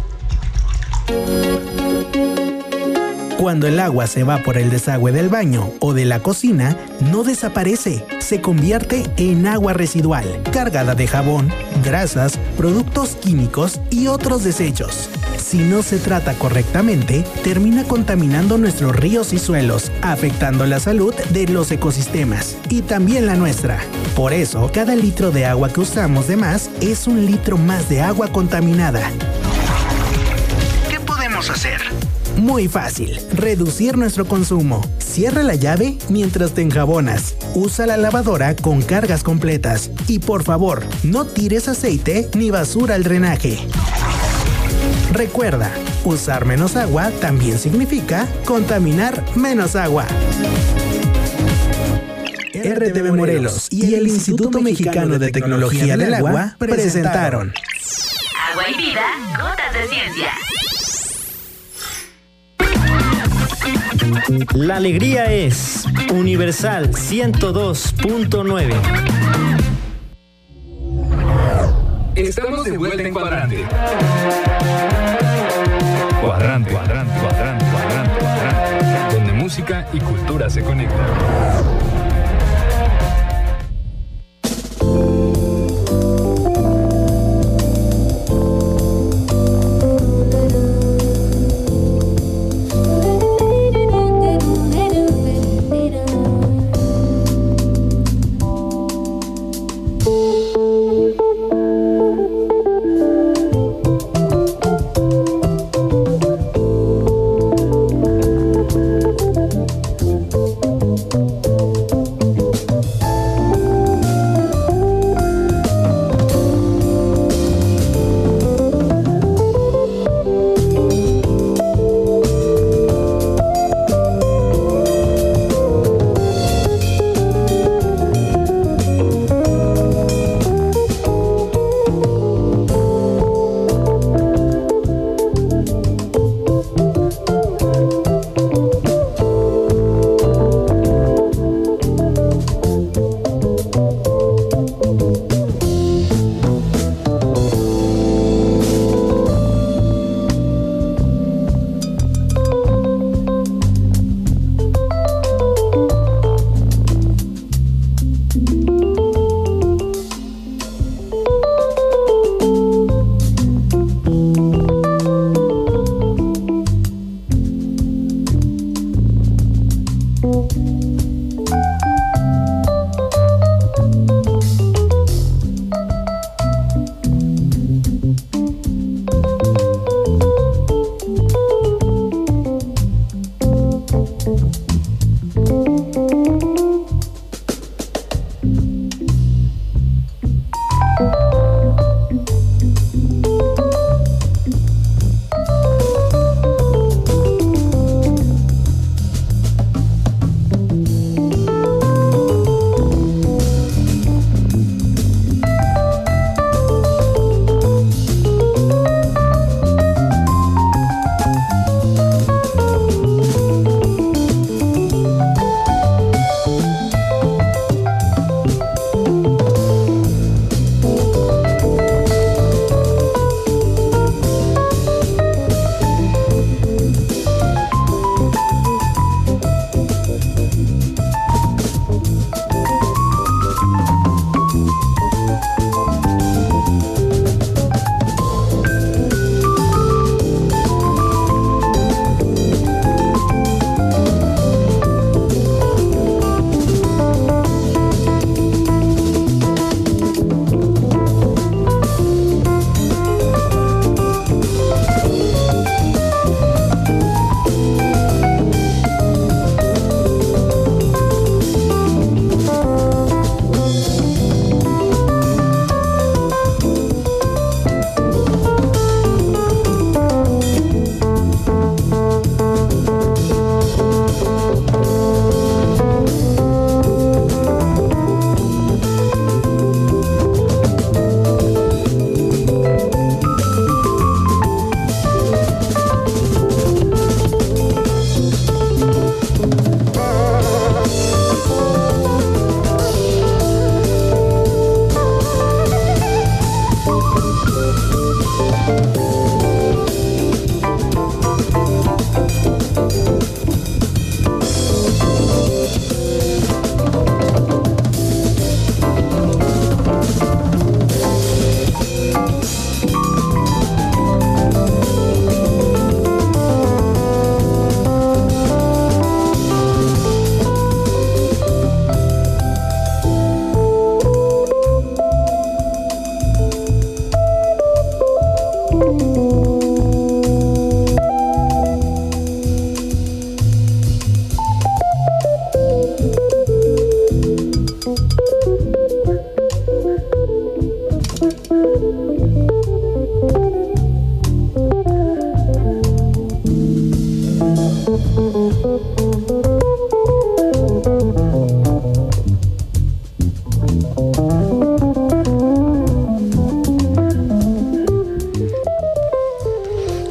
Cuando el agua se va por el desagüe del baño o de la cocina, no desaparece, se convierte en agua residual, cargada de jabón, grasas, productos químicos y otros desechos. Si no se trata correctamente, termina contaminando nuestros ríos y suelos, afectando la salud de los ecosistemas y también la nuestra. Por eso, cada litro de agua que usamos de más es un litro más de agua contaminada. ¿Qué podemos hacer? Muy fácil, reducir nuestro consumo. Cierra la llave mientras te enjabonas. Usa la lavadora con cargas completas. Y por favor, no tires aceite ni basura al drenaje. Recuerda, usar menos agua también significa contaminar menos agua. R T V Morelos y el Instituto Mexicano de Tecnología del Agua presentaron Agua y Vida, Gotas de Ciencia. La alegría es Universal ciento dos punto nueve. Estamos de vuelta en Cuadrante. Cuadrante, cuadrante, cuadrante, cuadrante, cuadrante, donde música y cultura se conectan.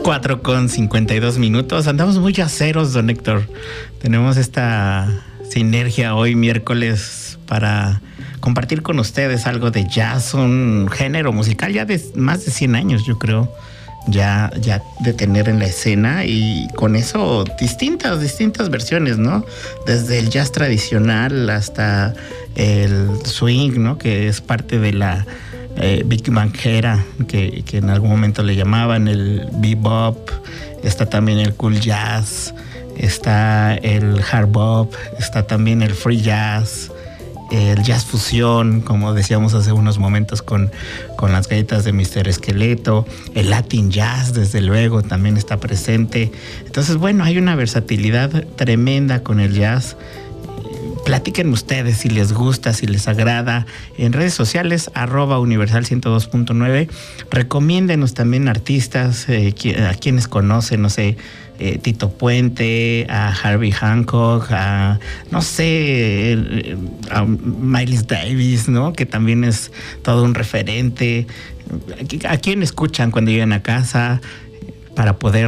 cuatro con cincuenta y dos minutos. Andamos muy yaceros, don Héctor. Tenemos esta sinergia hoy miércoles para compartir con ustedes algo de jazz, un género musical ya de más de cien años, yo creo, ya, ya de tener en la escena, y con eso distintas, distintas versiones, ¿no? Desde el jazz tradicional hasta el swing, ¿no? Que es parte de la eh, Big Bang Era, que, que en algún momento le llamaban el bebop. Está también el cool jazz, está el hard bop, está también el free jazz, el jazz fusión, como decíamos hace unos momentos con, con las galletas de míster Esqueleto, el Latin jazz, desde luego, también está presente. Entonces, bueno, hay una versatilidad tremenda con el jazz. Platiquen ustedes si les gusta, si les agrada. En redes sociales, arroba universal ciento dos punto nueve. Recomiéndenos también artistas, eh, a quienes conocen, no sé, eh, Tito Puente, a Herbie Hancock, a, no sé, eh, a Miles Davis, ¿no? Que también es todo un referente. ¿A quién escuchan cuando llegan a casa para poder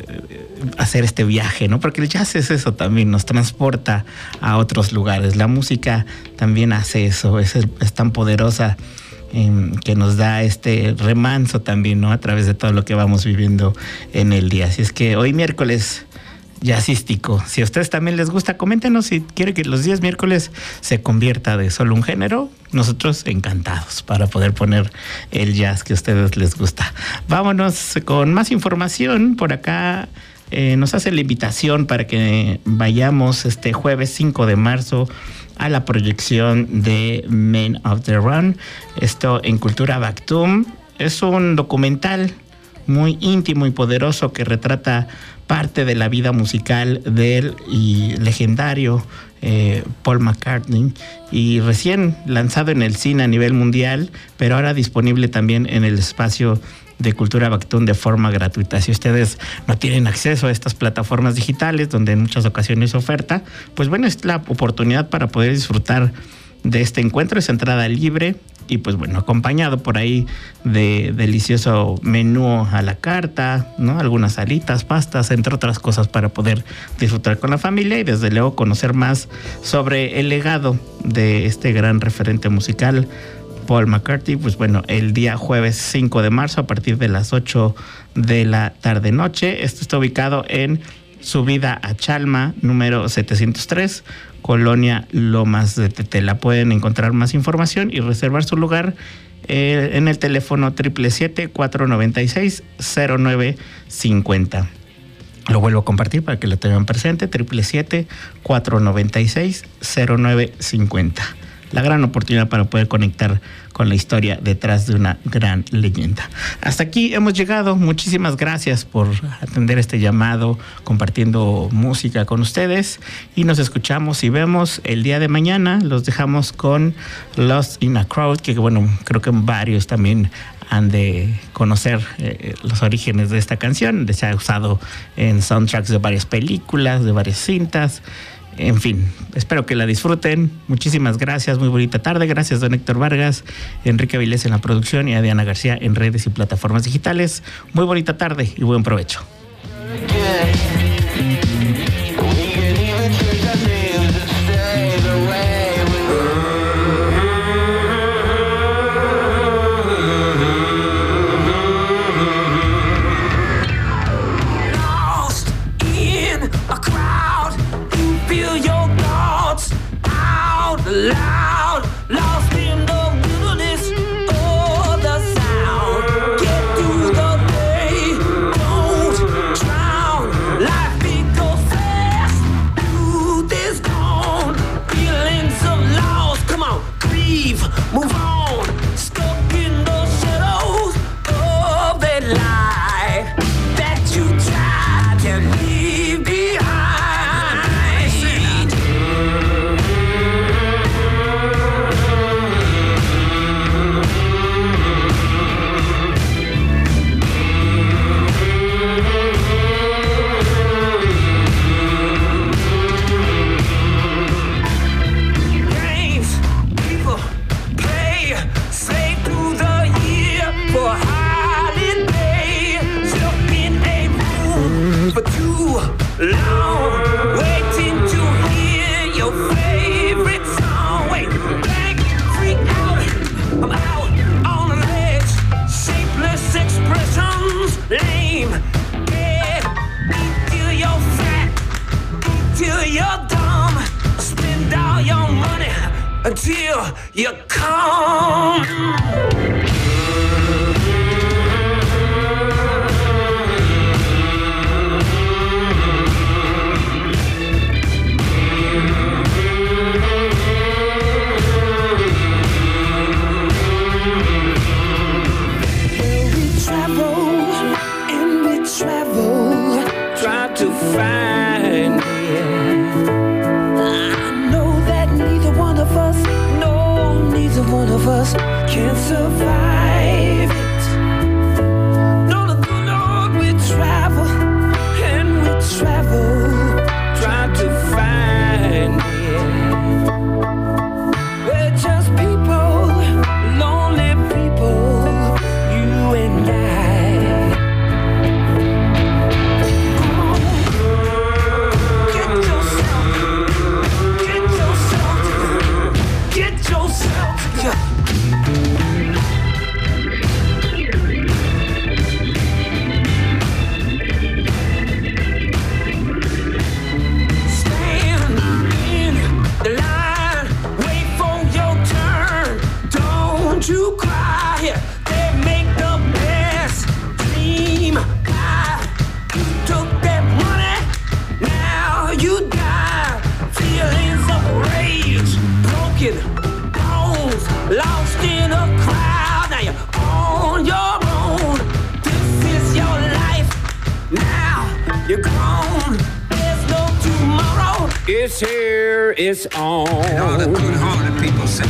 hacer este viaje, ¿no? Porque el jazz es eso también, nos transporta a otros lugares. La música también hace eso, es, es tan poderosa eh, que nos da este remanso también, ¿no? A través de todo lo que vamos viviendo en el día. Así es que hoy miércoles jazzístico. Si a ustedes también les gusta, coméntenos si quieren que los días miércoles se convierta de solo un género. Nosotros encantados para poder poner el jazz que a ustedes les gusta. Vámonos con más información. Por acá eh, nos hace la invitación para que vayamos este jueves cinco de marzo a la proyección de Men of the Run. Esto en Cultura Bactum. Es un documental muy íntimo y poderoso que retrata parte de la vida musical del y legendario eh, Paul McCartney, y recién lanzado en el cine a nivel mundial, pero ahora disponible también en el espacio de Cultura Bactum de forma gratuita. Si ustedes no tienen acceso a estas plataformas digitales, donde en muchas ocasiones oferta, pues bueno, es la oportunidad para poder disfrutar de este encuentro. Es entrada libre y pues bueno, acompañado por ahí de delicioso menú a la carta, ¿no? Algunas alitas, pastas, entre otras cosas, para poder disfrutar con la familia y desde luego conocer más sobre el legado de este gran referente musical, Paul McCartney. Pues bueno, el día jueves cinco de marzo a partir de las ocho de la tarde noche. Esto está ubicado en Subida a Chalma, número setecientos tres, Colonia Lomas de Tetela. Pueden encontrar más información y reservar su lugar eh, en el teléfono siete siete siete, cuatro nueve seis, cero nueve cinco cero. Lo vuelvo a compartir para que lo tengan presente, siete siete siete, cuatro nueve seis, cero nueve cinco cero. La gran oportunidad para poder conectar con la historia detrás de una gran leyenda. Hasta aquí hemos llegado. Muchísimas gracias por atender este llamado, compartiendo música con ustedes, y nos escuchamos y vemos el día de mañana. Los dejamos con Lost in a Crowd, que bueno, creo que varios también han de conocer eh, los orígenes de esta canción. Se ha usado en soundtracks de varias películas, de varias cintas. En fin, espero que la disfruten. Muchísimas gracias, muy bonita tarde. Gracias, don Héctor Vargas, Enrique Avilés en la producción y a Diana García en redes y plataformas digitales. Muy bonita tarde y buen provecho. Loud, lost in the wilderness, oh, the sound. Get through the day, don't drown. dream. Yeah, eat till you're fat, till you're dumb. Spend all your money until you come. Travel, try to find it. I know that neither one of us, no, neither one of us can survive it. No, no, no, we travel and we travel, try to find it. We're just people, lonely people, you and I. You cry, they make the best dream. I took that money, now you die. Feelings of rage, broken bones, lost in a crowd. Now you're on your own. This is your life, now you're grown. There's no tomorrow. It's here, it's on. And all the good-hearted people say.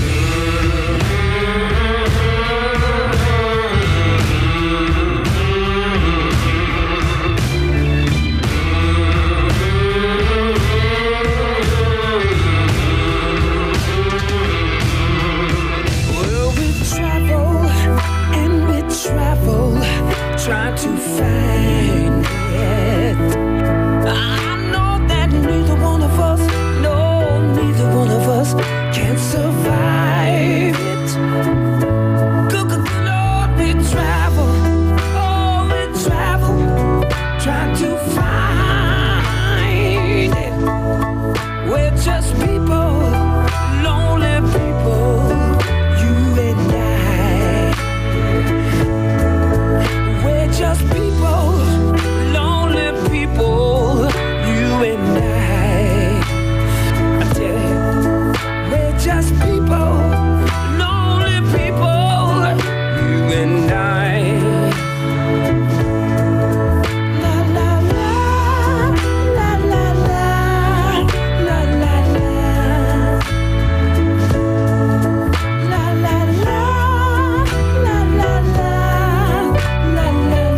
Try to find it. I know that neither one of us, no, neither one of us can survive it. Good, good Lord, we travel, oh, we travel, try to find it. We're just people, lonely people, you and I. Just people, lonely people, you and I. I tell you, we're just people, lonely people, you and I. La la la, la la la, la la la, la la la, la la la, la la.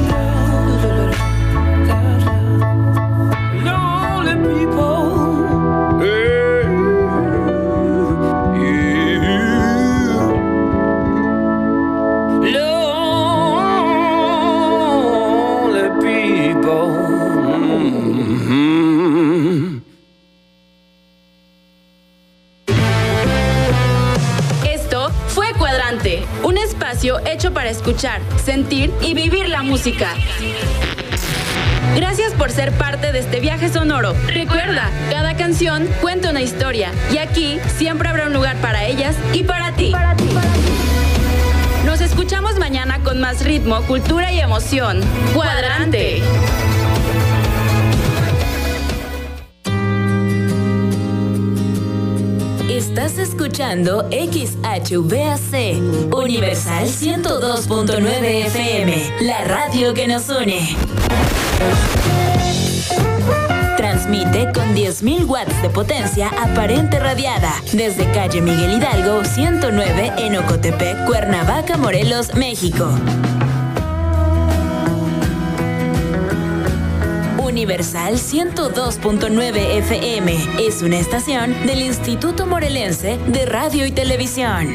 Esto fue Cuadrante, un espacio hecho para escuchar, sentir y vivir la música. Gracias por ser parte de este viaje sonoro. Recuerda, cada canción cuenta una historia y aquí siempre habrá un lugar para ellas y para ti. Para ti, para ti. Nos escuchamos mañana con más ritmo, cultura y emoción. Cuadrante. Estás escuchando X H V A C, Universal ciento dos punto nueve F M, la radio que nos une. Transmite con diez mil watts de potencia aparente radiada desde calle Miguel Hidalgo ciento nueve en Ocotepec, Cuernavaca, Morelos, México. Universal ciento dos punto nueve F M es una estación del Instituto Morelense de Radio y Televisión.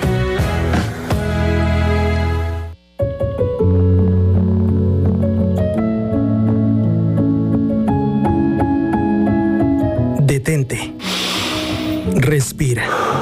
Detente. Respira.